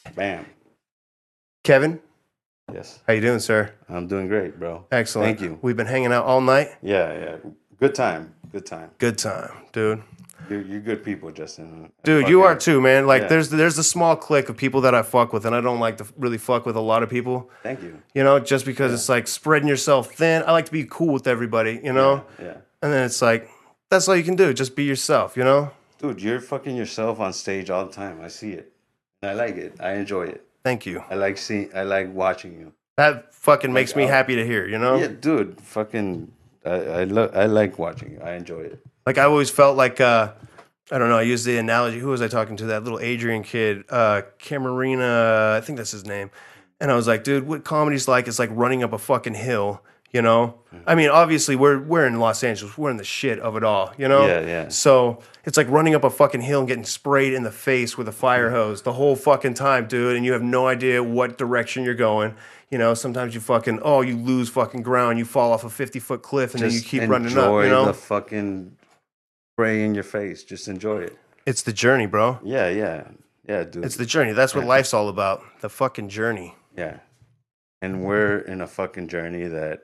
Bam. Kevin, Yes. how you doing, sir? I'm doing great, bro. Excellent. Thank you. We've been hanging out all night. Yeah. Good time. Good time. Good time, dude. You're good people, Justin. Dude, you are Fucking- too, man. Like, yeah. there's a small clique of people that I fuck with, and I don't like to really fuck with a lot of people. Thank you. You know, just because it's like spreading yourself thin. I like to be cool with everybody, you know? Yeah. And then it's like, that's all you can do. Just be yourself, you know? Dude, you're fucking yourself on stage all the time. I see it. I like it. I enjoy it. Thank you. I like watching you. That fucking makes me happy to hear, you know? Yeah, dude. Fucking I like watching you. I enjoy it. Like, I always felt like, I don't know, I used the analogy. Who was I talking to? That little Adrian kid, Camarina, I think that's his name. And I was like, dude, what comedy's like is like running up a fucking hill, you know? I mean, obviously, we're in Los Angeles. We're in the shit of it all, you know? Yeah. So it's like running up a fucking hill and getting sprayed in the face with a fire hose the whole fucking time, dude. And you have no idea what direction you're going. You know, sometimes you fucking, you lose fucking ground. You fall off a 50-foot cliff and then you keep running up, you know? Enjoy the fucking spray in your face. Just enjoy it. It's the journey, bro. Yeah, dude. It's the journey. That's what life's all about. The fucking journey. Yeah. And we're in a fucking journey that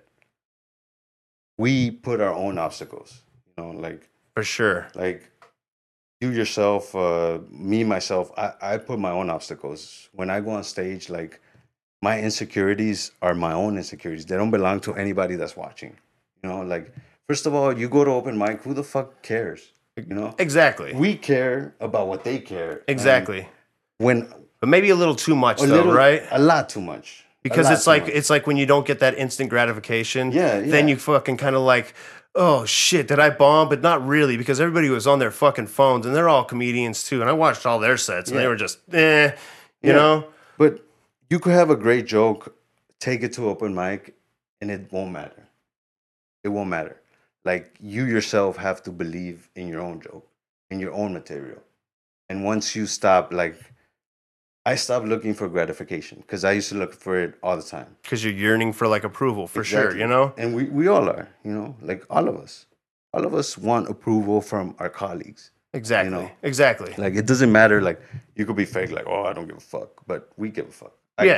we put our own obstacles, you know, like For sure. like you yourself, me, myself, I put my own obstacles. When I go on stage, like my insecurities are my own insecurities. They don't belong to anybody that's watching. You know, like first of all, you go to open mic, who the fuck cares? You know? Exactly. We care about what they care. Exactly. When But maybe a little too much, a though, little, right? a lot too much. Because A lot it's too like much. it's like when you don't get that instant gratification. Yeah. Then you fucking kind of like, oh shit, did I bomb? But not really, because everybody was on their fucking phones, and they're all comedians too. And I watched all their sets, and they Yeah. were just, you know. But you could have a great joke, take it to open mic, and it won't matter. It won't matter. Like you yourself have to believe in your own joke, in your own material. And once you stop, like I stopped looking for gratification because I used to look for it all the time. Because you're yearning for like approval, for sure, Exactly. you know. And we all are, you know, like all of us. All of us want approval from our colleagues. Exactly. You know. Exactly. Like it doesn't matter. Like you could be fake, like, oh, I don't give a fuck, but we give a fuck.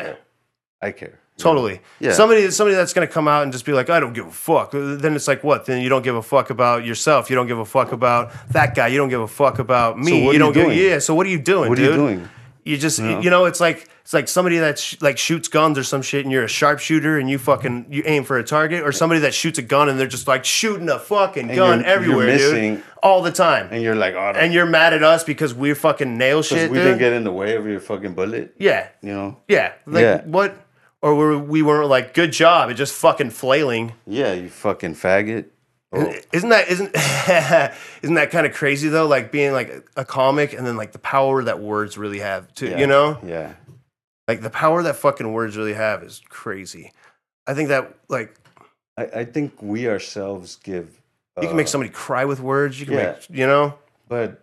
I care. You know? Totally. Yeah. Somebody that's gonna come out and just be like, I don't give a fuck. Then it's like, what? Then you don't give a fuck about yourself. You don't give a fuck about that guy. You don't give a fuck about me. what are you don't you give. doing? Yeah. So what are you doing, What dude? are you doing? You just, you know, it's like somebody that like shoots guns or some shit, and you're a sharpshooter and you aim for a target, or somebody that shoots a gun and they're just like shooting a fucking gun you're everywhere, missing- dude, all the time. And you're like, oh, And you're mad at us because we fucking nail shit, we dude. didn't get in the way of your fucking bullet. Yeah, You know? yeah. Like Yeah. what? Or we weren't like, good job. It's just fucking flailing. Yeah, you fucking faggot. Oh, Isn't isn't that kind of crazy though? Like being like a comic, and then like the power that words really have too. yeah, You know, Yeah. like the power that fucking words really have is crazy. I think that like I think we ourselves give. you can make somebody cry with words. You can yeah. make, you know. But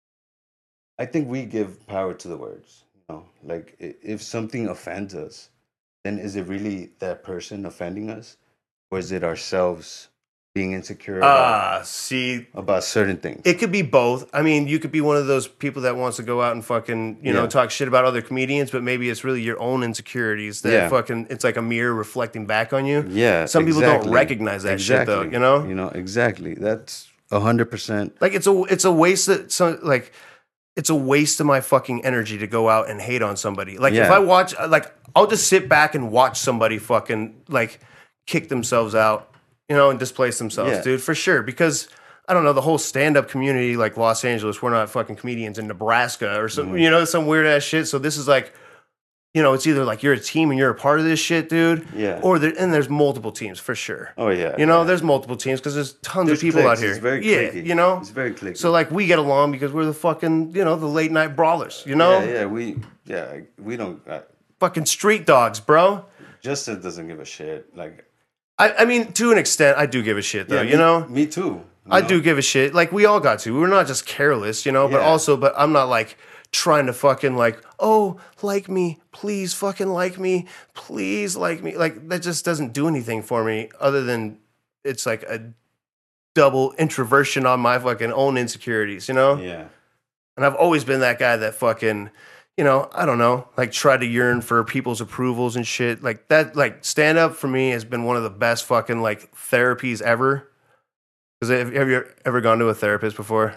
I think we give power to the words. You know, like if something offends us, then is it really that person offending us, or is it ourselves being insecure See, about certain things? it could be both. I mean, you could be one of those people that wants to go out and fucking, you know, Yeah. talk shit about other comedians, but maybe it's really your own insecurities that Yeah. fucking, it's like a mirror reflecting back on you. Yeah. Some people don't exactly. recognize that shit though, you know? You know, exactly. That's 100%. Like it's a waste it's a waste of my fucking energy to go out and hate on somebody. Like if Yeah. I watch, like I'll just sit back and watch somebody fucking like kick themselves out, you know, and displace themselves, Yeah. dude, for sure. Because I don't know, the whole stand-up community, like Los Angeles, we're not fucking comedians in Nebraska or some, you know, some weird ass shit. So this is like, you know, it's either like you're a team and you're a part of this shit, dude. Yeah. Or there's multiple teams for sure. Oh, yeah. You know, yeah. there's multiple teams because there's tons There's of people out cliques. here. It's very yeah, cliquey. you know. It's very cliquey. So like we get along because we're the fucking, you know, the late night brawlers. You know, Yeah, we don't. fucking street dogs, bro. Justin doesn't give a shit. Like, I mean, to an extent, I do give a shit though. yeah, you know, me too. I do give a shit. Like we all got to. We're not just careless, you know. But Yeah. but I'm not like trying to fucking like, oh, like me, please, fucking like me, please, like me. Like that just doesn't do anything for me, other than it's like a double introversion on my fucking own insecurities, you know. Yeah. And I've always been that guy that fucking, you know, I don't know, like try to yearn for people's approvals and shit. Like that, like stand up for me has been one of the best fucking like therapies ever. Because have you ever gone to a therapist before?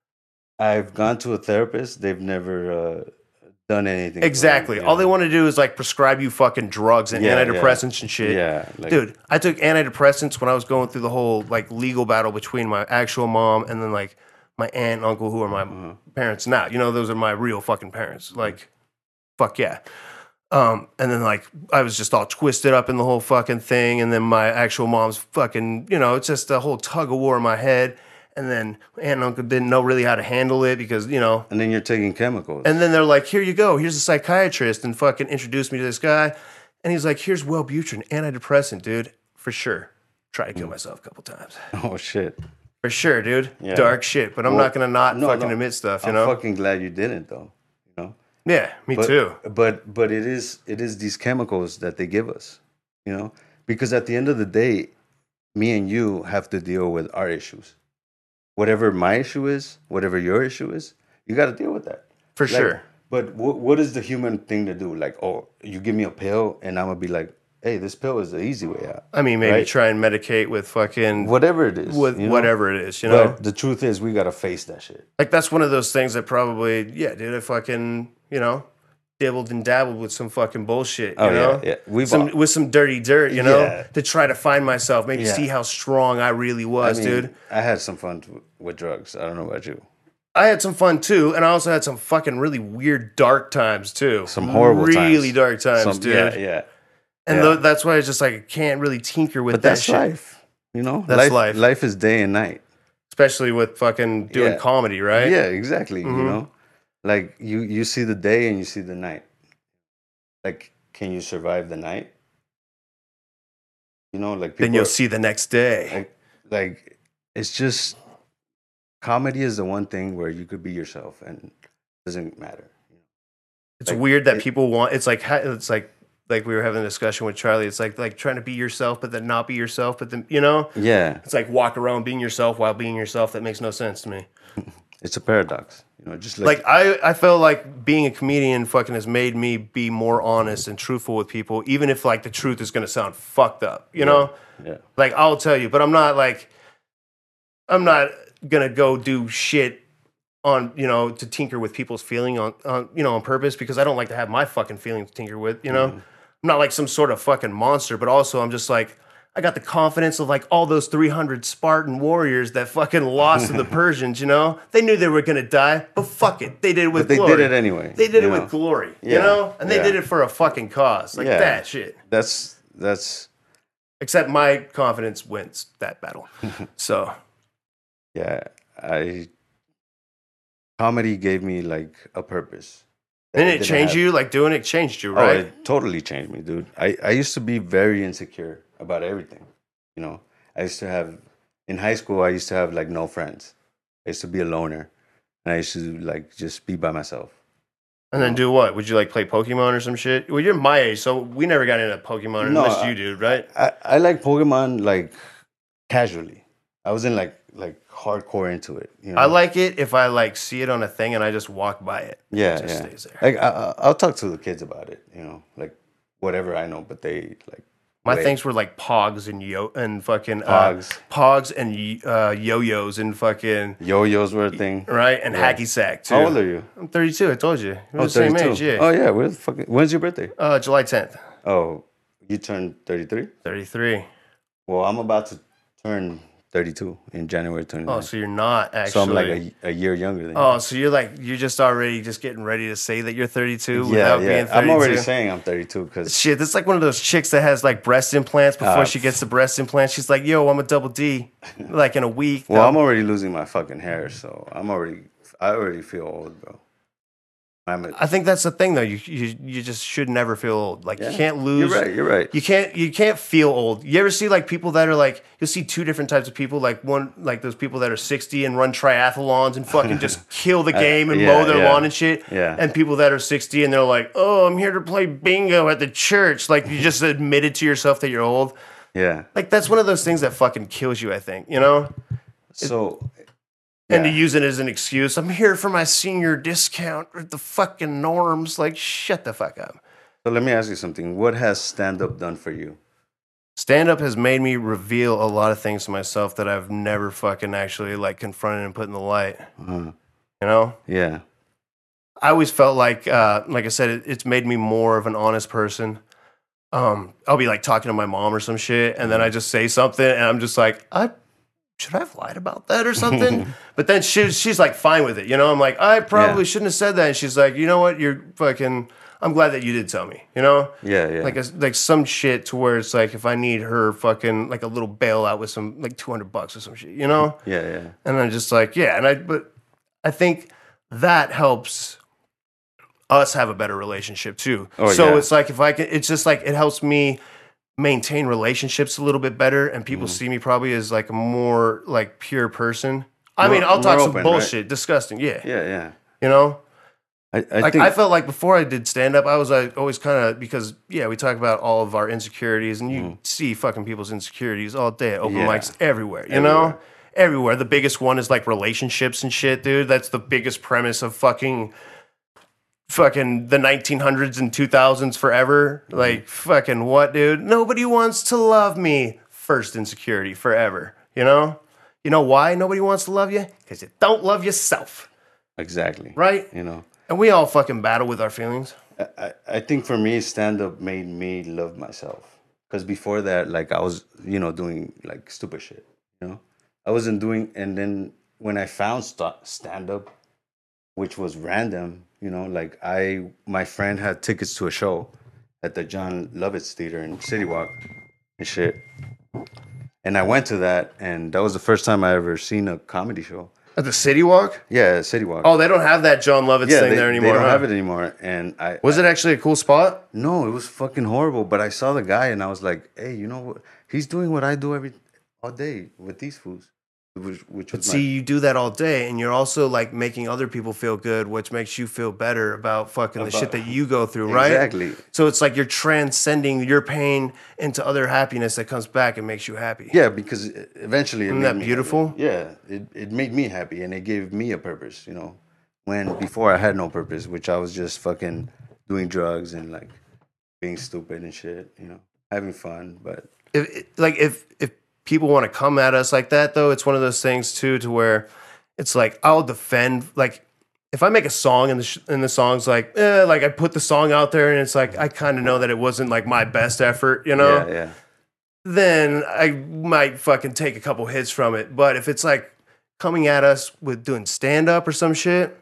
I've gone to a therapist. They've never done anything. Exactly. All they want to do is like prescribe you fucking drugs and antidepressants and shit. Yeah, like, dude, I took antidepressants when I was going through the whole like legal battle between my actual mom and then like my aunt and uncle who are my parents now. You know, those are my real fucking parents. Like, fuck yeah. And then like I was just all twisted up in the whole fucking thing, and then my actual mom's fucking, you know, it's just a whole tug of war in my head. And then aunt and uncle didn't know really how to handle it because, you know. And then you're taking chemicals. And then they're like, here you go. Here's a psychiatrist, and fucking introduced me to this guy. And he's like, here's Wellbutrin, antidepressant, dude. For sure. Tried to kill myself a couple times. Oh, shit. For sure, dude. Yeah. Dark shit. But I'm not going to fucking admit stuff, you know? I'm fucking glad you didn't, though. You know? Yeah, me too. But it is these chemicals that they give us, you know? Because at the end of the day, me and you have to deal with our issues. Whatever my issue is, whatever your issue is, you got to deal with that. For sure. But what is the human thing to do? Like, oh, you give me a pill, and I'm going to be like, hey, this pill is the easy way out. I mean, maybe try and medicate with fucking... Whatever it is. With whatever it is, you know? But the truth is, we got to face that shit. Like, that's one of those things that probably, yeah, dude, I fucking, you know, dibbled and dabbled with some fucking bullshit, you know? Yeah. With some dirty dirt, you know? To try to find myself, maybe see how strong I really was, dude. I had some fun with drugs. I don't know about you. I had some fun, too, and I also had some fucking really weird, dark times, too. Some horrible times. Really dark times, dude. Yeah. And that's why it's just like I can't really tinker with that shit. That's life, you know? That's life. Life is day and night. Especially with fucking doing comedy, right? Yeah, exactly, you know? Like, you see the day and you see the night. Like, can you survive the night? You know, like... Then you'll see the next day. Like, it's just... Comedy is the one thing where you could be yourself and it doesn't matter. It's weird that people want... It's like we were having a discussion with Charlie. It's like trying to be yourself, but then not be yourself. But then, you know? Yeah. It's like walk around being yourself while being yourself. That makes no sense to me. It's a paradox. You know, just like I feel like being a comedian fucking has made me be more honest and truthful with people, even if like the truth is going to sound fucked up, you know? Yeah. Like I'll tell you, but I'm not going to go do shit on, you know, to tinker with people's feeling on, you know, on purpose, because I don't like to have my fucking feelings to tinker with, you know? I'm not like some sort of fucking monster, but also I'm just like, I got the confidence of like all those 300 Spartan warriors that fucking lost to the Persians, you know? They knew they were going to die, but fuck it. They did it with glory. They did it anyway. They did it with glory, you know? And they did it for a fucking cause. Like that shit. That's... Except my confidence wins that battle. So... Yeah, comedy gave me like a purpose. Didn't it change you? Like doing it changed you, right? Oh, it totally changed me, dude. I used to be very insecure about everything. You know, I used to have, in high school, I used to have like no friends. I used to be a loner. And I used to like just be by myself. And then do what? Would you like play Pokemon or some shit? Well, you're my age, so we never got into Pokemon unless you do, right? I like Pokemon like casually. I wasn't like hardcore into it. You know? I like it if I like see it on a thing and I just walk by it. Yeah, it just stays there. Like I'll talk to the kids about it, you know, like whatever I know, but they like. My things were like Pogs and fucking Pogs and yo-yos and fucking yo-yos were a thing, right? And hacky sack too. How old are you? I'm 32. I told you. We're the same age. Yeah. Oh yeah. When's your birthday? July 10th. Oh, you turned 33. 33. Well, I'm about to turn 32 in January 29th. Oh, so you're not actually. So I'm like a year younger than you. Oh, so you're just already just getting ready to say that you're 32 without being 32. I'm already saying I'm 32 because shit. That's like one of those chicks that has like breast implants before she gets the breast implants. She's like, "Yo, I'm a double D," like in a week. Well, I'm already losing my fucking hair, so I already feel old, bro. I think that's the thing, though. You just should never feel old. Like you can't lose. You're right. You can't feel old. You ever see like people that are like, you'll see two different types of people. Like one, like those people that are 60 and run triathlons and fucking just kill the game and mow their lawn and shit. Yeah. And people that are 60 and they're like, oh, I'm here to play bingo at the church. Like you just admitted to yourself that you're old. Yeah. Like that's one of those things that fucking kills you. I think, you know. So. And to use it as an excuse, I'm here for my senior discount or the fucking norms. Like, shut the fuck up. So let me ask you something. What has stand-up done for you? Stand-up has made me reveal a lot of things to myself that I've never fucking actually like confronted and put in the light. Uh-huh. You know? Yeah. I always felt like I said, it's made me more of an honest person. I'll be like talking to my mom or some shit, and then I just say something, and I'm just like, should I have lied about that or something? But then she's like fine with it, you know. I'm like, I probably shouldn't have said that, and she's like, you know what, you're fucking. I'm glad that you did tell me, you know. Yeah, yeah. Like some shit to where it's like if I need her fucking like a little bailout with some like $200 or some shit, you know. Yeah, yeah. And I'm just like, yeah, but I think that helps us have a better relationship too. So it's like if I can, it's just like it helps me maintain relationships a little bit better, and people see me probably as like a more like pure person. I mean, I'll talk some bullshit, disgusting, yeah, yeah. You know, I think I felt like before I did stand up, I was always kind of because we talk about all of our insecurities, and you see fucking people's insecurities all day at open mics everywhere. You know, everywhere. The biggest one is like relationships and shit, dude. That's the biggest premise of fucking the 1900s and 2000s forever. Like, fucking what, dude? Nobody wants to love me. First insecurity forever. You know? You know why nobody wants to love you? Because you don't love yourself. Exactly. Right? You know? And we all fucking battle with our feelings. I think for me, stand-up made me love myself. Because before that, like, I was, doing, like, stupid shit, I wasn't doing... And then when I found stand-up, which was random, like, my friend had tickets to a show at the John Lovitz Theater in City Walk and shit. And I went to that, and that was the first time I ever seen a comedy show. At the City Walk? Yeah, City Walk. Oh, they don't have that John Lovitz thing there anymore. They don't have it anymore. And was it actually a cool spot? No, it was fucking horrible. But I saw the guy and I was like, hey, you know what? He's doing what I do all day with these foods. But see, you do that all day, and you're also like making other people feel good, which makes you feel better about the shit that you go through, right? Exactly. So it's like you're transcending your pain into other happiness that comes back and makes you happy. Yeah, because eventually... Isn't that beautiful? Happy. Yeah, it made me happy, and it gave me a purpose, when before I had no purpose, which I was just fucking doing drugs and like being stupid and shit, having fun. But if people want to come at us like that, though, it's one of those things too, to where it's like I'll defend. Like if I make a song and the song's like I put the song out there and it's like I kind of know that it wasn't like my best effort, Yeah. Then I might fucking take a couple hits from it. But if it's like coming at us with doing stand up or some shit,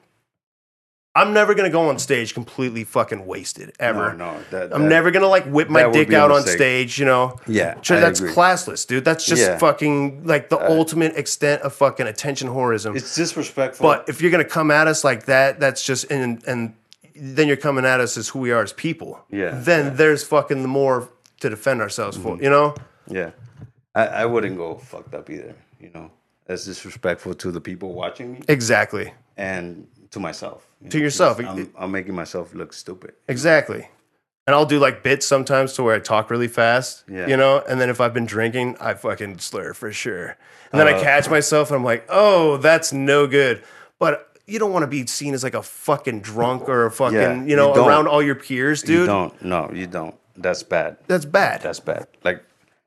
I'm never gonna go on stage completely fucking wasted ever. No, I'm never gonna like whip my dick out on stage, Yeah, that's classless, dude. That's just fucking like the ultimate extent of fucking attention whorism. It's disrespectful. But if you're gonna come at us like that, that's just and then you're coming at us as who we are as people. Yeah. Then there's fucking more to defend ourselves for, Yeah, I wouldn't go fucked up either. That's disrespectful to the people watching me. Exactly. And to myself. To yourself. I'm making myself look stupid. Exactly. And I'll do like bits sometimes to where I talk really fast, Yeah. And then if I've been drinking, I fucking slur for sure. And then I catch myself and I'm like, oh, that's no good. But you don't want to be seen as like a fucking drunk or a fucking, around all your peers, dude. You don't. No, you don't. That's bad. That's bad. That's bad. Like,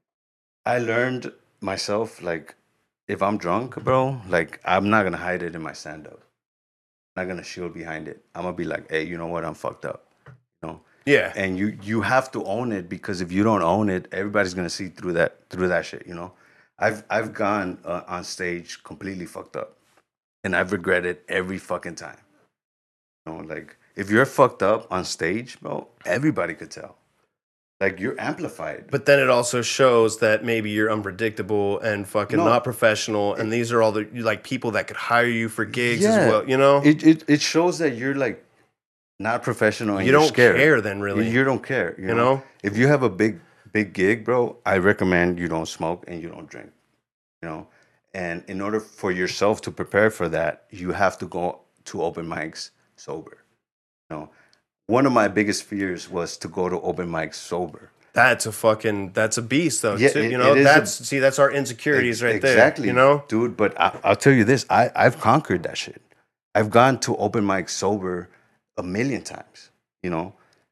I learned myself, like, if I'm drunk, bro, like, I'm not going to hide it in my stand-up. I'm not going to shield behind it. I'm going to be like, hey, you know what? I'm fucked up. Yeah. And you have to own it, because if you don't own it, everybody's going to see through that shit, I've gone on stage completely fucked up. And I've regretted every fucking time. Like, if you're fucked up on stage, bro, everybody could tell. Like, you're amplified. But then it also shows that maybe you're unpredictable and fucking not professional. And these are all the like people that could hire you for gigs as well, It shows that you're like not professional and you don't scared. care then, really. You don't care. You know? If you have a big gig, bro, I recommend you don't smoke and you don't drink. And in order for yourself to prepare for that, you have to go to open mics sober. One of my biggest fears was to go to open mics sober. That's a beast though. Yeah, too. it- You know, it is that's our insecurities right exactly, there. You know, dude. But I'll tell you this: I've conquered that shit. I've gone to open mics sober a million times. You know,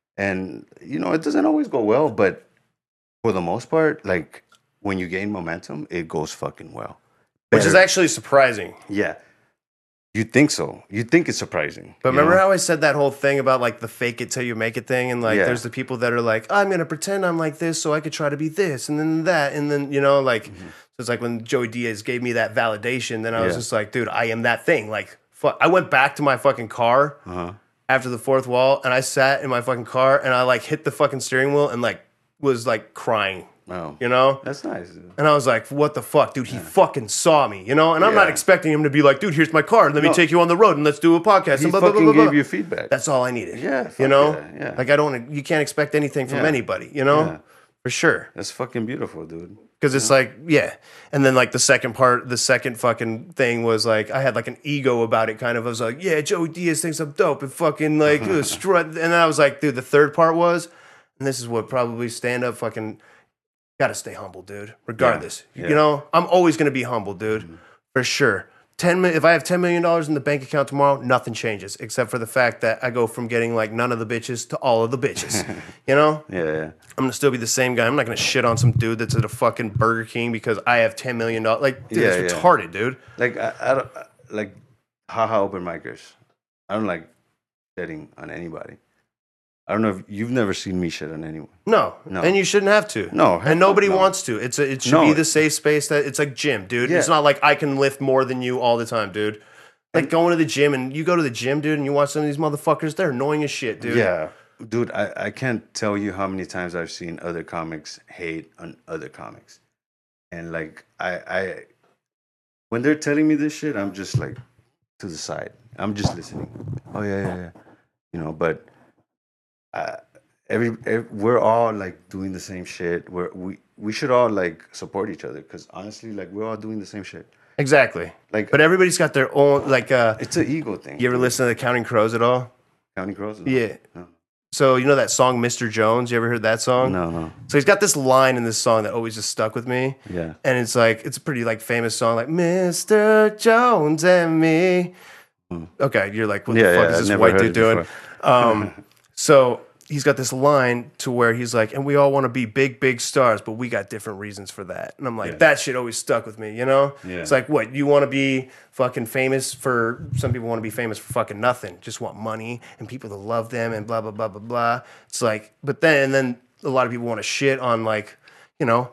and it doesn't always go well, but for the most part, like when you gain momentum, it goes fucking well. which is Better- actually surprising. yeah. You think so? You think it's surprising? But you remember know? how I said that whole thing about like the fake it till you make it thing, and like Yeah. there's the people that are like, I'm gonna pretend I'm like this so I could try to be this, and then that, and then like so it's like when Joey Diaz gave me that validation, then I was Yeah. just like, dude, I am that thing. Like, I went back to my fucking car after the fourth wall, and I sat in my fucking car, and I like hit the fucking steering wheel, and like was like crying, Oh, you know. that's nice. Dude. And I was like, what the fuck, dude? He fucking saw me, you know? And I'm not Yeah. expecting him to be like, dude, here's my car. Let me No. take you on the road and let's do a podcast. He and blah, blah, blah, fucking blah, blah. gave you feedback. That's all I needed. Yeah, You fuck know? yeah. Like, you can't expect anything from Yeah. anybody, you know? Yeah. For sure. That's fucking beautiful, dude. Because it's like, yeah. And then, like, the second fucking thing was like, I had like an ego about it kind of. I was like, yeah, Joey Diaz thinks I'm dope and fucking like strut. And then I was like, dude, the third part was, and this is what probably stand up fucking. Gotta stay humble, dude. Regardless, Yeah. you know, I'm always gonna be humble, dude, for sure. If I have $10 million in the bank account tomorrow, nothing changes except for the fact that I go from getting like none of the bitches to all of the bitches. You know, Yeah. I'm gonna still be the same guy. I'm not gonna shit on some dude that's at a fucking Burger King because I have $10 million. Like, dude, Yeah, it's yeah. retarded, dude. Like I don't like haha open micers. I don't like shitting on anybody. I don't know if you've never seen me shit on anyone. No, No. and you shouldn't have to. No, heck and nobody no. wants to. It should No. be the safe space that it's like gym, dude. Yeah. It's not like I can lift more than you all the time, dude. Like going to the gym, and you go to the gym, dude, and you watch some of these motherfuckers. They're annoying as shit, dude. Yeah. Dude, I can't tell you how many times I've seen other comics hate on other comics. And like I when they're telling me this shit, I'm just like to the side. I'm just listening. Oh yeah. But we're all like doing the same shit. We should all like support each other because honestly, like we're all doing the same shit. Exactly. Like, But everybody's got their own, like, it's an ego thing. you ever listen to the Counting Crows at all? County Crows? Yeah. No. So, you know that song, Mr. Jones? You ever heard that song? No. So he's got this line in this song that always just stuck with me. Yeah. And it's like, it's a pretty like famous song, like Mr. Jones and me. Okay, you're like, what the fuck is I've this never white heard dude it doing? before. So he's got this line to where he's like, and we all want to be big, big stars, but we got different reasons for that. And I'm like, that shit always stuck with me, you know? Yeah. It's like, what, you want to be fucking famous for, some people want to be famous for fucking nothing, just want money and people to love them and blah, blah, blah, blah, blah. It's like, but then a lot of people want to shit on like, you know,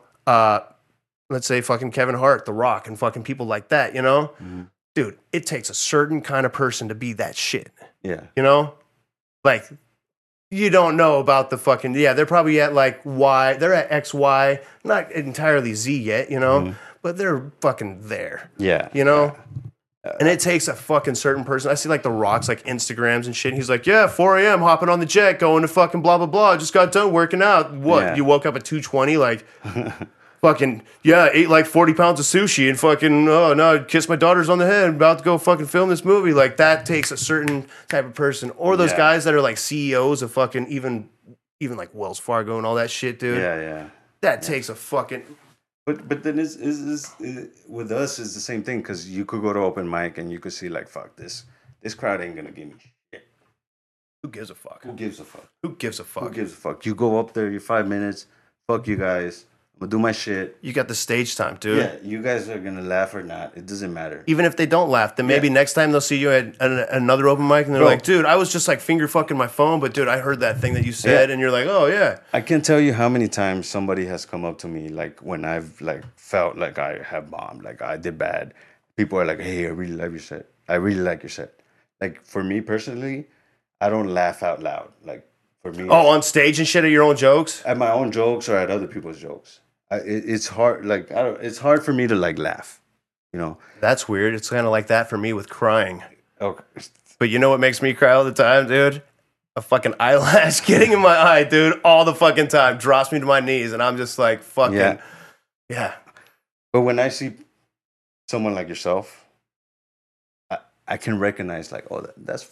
let's say fucking Kevin Hart, The Rock, and fucking people like that, you know? Mm-hmm. Dude, it takes a certain kind of person to be that shit. Yeah. You know? Like, you don't know about the fucking, they're probably at like Y, they're at XY, not entirely Z yet, you know? But they're fucking there. Yeah. You know? And it takes a fucking certain person. I see like The Rock's like Instagrams and shit. And he's like, 4 a.m. hopping on the jet, going to fucking blah, blah, blah. Just got done working out. What? Yeah. You woke up at 2:20, like, fucking, ate like 40 pounds of sushi and fucking, oh no, kissed my daughters on the head, about to go fucking film this movie. Like, that takes a certain type of person. Or those Yeah. guys that are like CEOs of fucking even like Wells Fargo and all that shit, dude. Yeah. That takes a fucking. But then is with us is the same thing because you could go to open mic and you could see like fuck this crowd ain't gonna give me shit. Who gives a fuck? Who gives a fuck? Who gives a fuck? Who gives a fuck? You go up there, you're 5 minutes. Fuck you guys. I'm gonna do my shit. You got the stage time, dude. Yeah, you guys are gonna laugh or not. It doesn't matter. Even if they don't laugh, then maybe Yeah. next time they'll see you at another open mic and they're Bro. like, dude, I was just like finger fucking my phone, but dude, I heard that thing that you said, Yeah. and you're like, oh yeah. I can't tell you how many times somebody has come up to me like when I've like felt like I have bombed, like I did bad. People are like, "Hey, I really love your set. I really like your set." Like for me personally, I don't laugh out loud. Like for me, Oh, on stage and shit at your own jokes? at my own jokes or at other people's jokes, it's hard. Like it's hard for me to like laugh. You know? That's weird. It's kind of like that for me with crying. Okay. But you know what makes me cry all the time, dude? A fucking eyelash getting in my eye, dude, all the fucking time. Drops me to my knees, and I'm just like, fucking, yeah. But when I see someone like yourself, I can recognize like, oh, that's funny.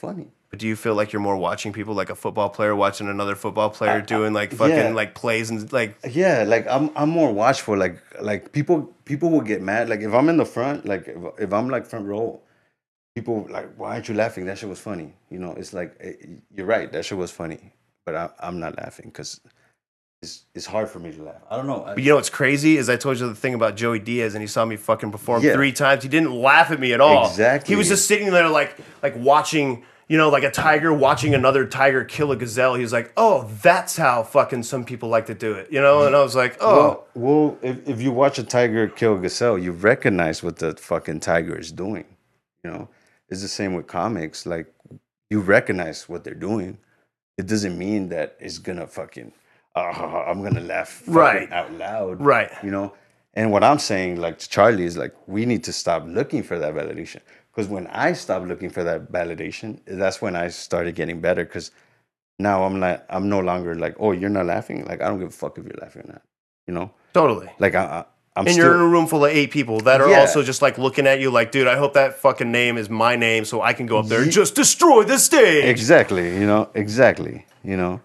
But do you feel like you're more watching people like a football player watching another football player doing like fucking yeah. like plays and like Yeah, like I'm more watchful. Like people will get mad. Like if I'm in the front, like if I'm like front row, people like, why aren't you laughing? That shit was funny. You know, it's like you're right. That shit was funny, but I'm not laughing because it's hard for me to laugh. I don't know. But you know what's crazy is I told you the thing about Joey Diaz and he saw me fucking perform Yeah. 3 times. He didn't laugh at me at all. Exactly. He was just sitting there like watching, you know, like a tiger watching another tiger kill a gazelle. He was like, oh, that's how fucking some people like to do it, you know? And I was like, oh. Well, if you watch a tiger kill a gazelle, you recognize what the fucking tiger is doing. You know, it's the same with comics. Like you recognize what they're doing. It doesn't mean that it's gonna fucking. I'm gonna laugh fucking out loud. Right. You know, and what I'm saying, like to Charlie, is like we need to stop looking for that validation. Because when I stopped looking for that validation, that's when I started getting better. Because now I'm no longer like, oh, you're not laughing. Like I don't give a fuck if you're laughing or not. You know. Totally. Like I'm and still, you're in a room full of 8 people that are Yeah. also just like looking at you like, dude, I hope that fucking name is my name so I can go up there and just destroy the stage. Exactly. You know. Exactly. You know.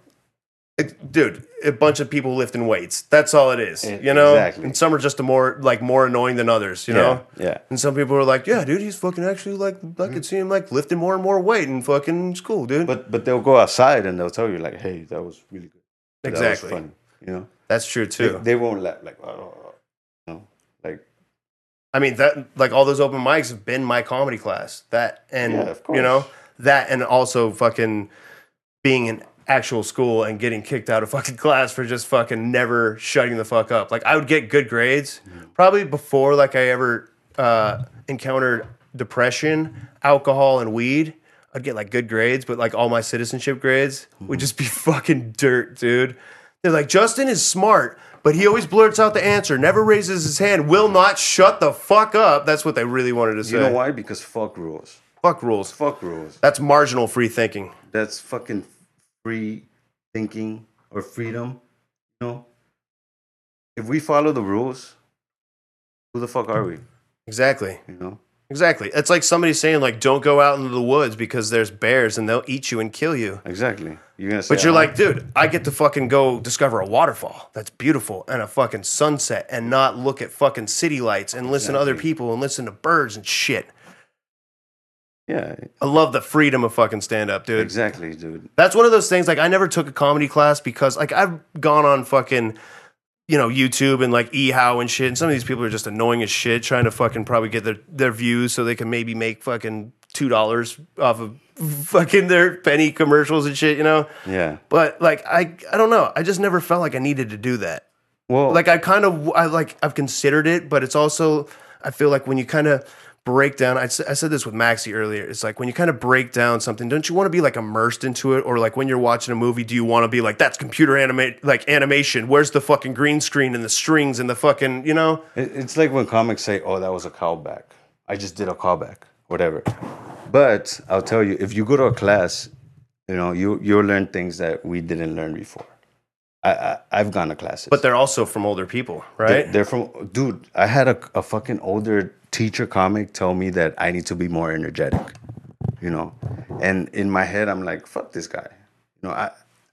Dude, a bunch of people lifting weights. That's all it is, you know? Exactly. And some are just more annoying than others, you know? Yeah. And some people are like, yeah, dude, he's fucking actually like, I could see him like lifting more and more weight and fucking it's cool, dude. But they'll go outside and they'll tell you like, hey, that was really good. Exactly. That was funny. You know. That's true too. They won't let like, you know, like. I mean, that like all those open mics have been my comedy class. That and, Yeah, of course. you know, that and also fucking being in actual school and getting kicked out of fucking class for just fucking never shutting the fuck up. Like I would get good grades probably before like I ever encountered depression, alcohol, and weed. I'd get like good grades, but like all my citizenship grades would just be fucking dirt, dude. They're like, Justin is smart, but he always blurts out the answer, never raises his hand, will not shut the fuck up. That's what they really wanted to say. You know why? Because fuck rules. Fuck rules. Fuck rules. That's marginal free thinking. That's fucking free thinking or freedom. You know? If we follow the rules, who the fuck are we? Exactly. You know? Exactly. It's like somebody saying like, don't go out into the woods because there's bears and they'll eat you and kill you. Exactly. You're gonna say, But you're like, dude, I get to fucking go discover a waterfall that's beautiful and a fucking sunset and not look at fucking city lights and listen to other people and listen to birds and shit. yeah, I love the freedom of fucking stand up, dude. exactly, dude. That's one of those things. Like, I never took a comedy class because, like, I've gone on fucking, you know, YouTube and like eHow and shit. And some of these people are just annoying as shit, trying to fucking probably get their views so they can maybe make fucking $2 off of fucking their penny commercials and shit, you know? Yeah. But like, I don't know. I just never felt like I needed to do that. Well, Like, I've considered it, but it's also, I feel like when you kind of break down, I said this with Maxie earlier. It's like when you kind of break down something, don't you want to be like immersed into it? Or like when you're watching a movie, do you want to be like, that's computer animation? Where's the fucking green screen and the strings and the fucking, you know? it's like when comics say, "Oh, that was a callback. I just did a callback, whatever." But I'll tell you, if you go to a class, you know, you'll learn things that we didn't learn before. I've gone to classes, But they're also from older people, right? they're from, dude. I had a fucking older teacher comic tell me that I need to be more energetic, you know, and in my head I'm like, fuck this guy, you know.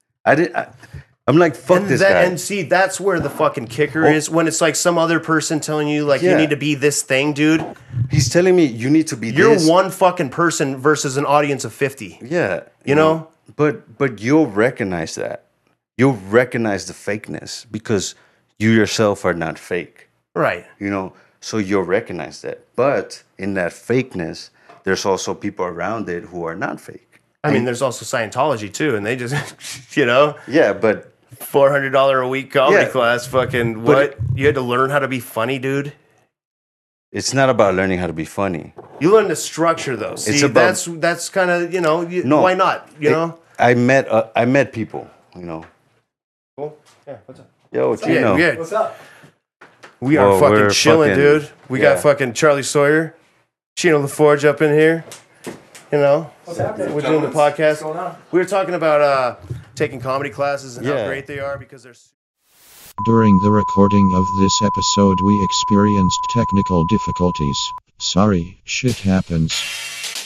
I'm like, fuck this guy. And see, that's where the fucking kicker is, when it's like some other person telling you like you Yeah. need to be this thing, dude. He's telling me you need to be You're this. one fucking person versus an audience of 50. Yeah, You know? But you'll recognize that. You'll recognize the fakeness because you yourself are not fake. Right. You know, so you'll recognize that. But in that fakeness, there's also people around it who are not fake. I mean, there's also Scientology too, and they just, you know, Yeah, but $400 a week comedy Yeah. class, fucking But what? You had to learn how to be funny, dude. it's not about learning how to be funny. You learn the structure though. See, It's about- that's kind of, you know, No. why not? You know? I met people, you know. Cool. Yeah, what's up? Yo, Chino. Yeah. What's up? We are Whoa, fucking we're chilling, fucking- dude. We got yeah. fucking Charlie Sawyer, Chino LaForge up in here. You know, What's happening? we're doing the podcast. What's going on? We were talking about taking comedy classes and how Yeah. great they are because they're. During the recording of this episode, we experienced technical difficulties. Sorry, shit happens.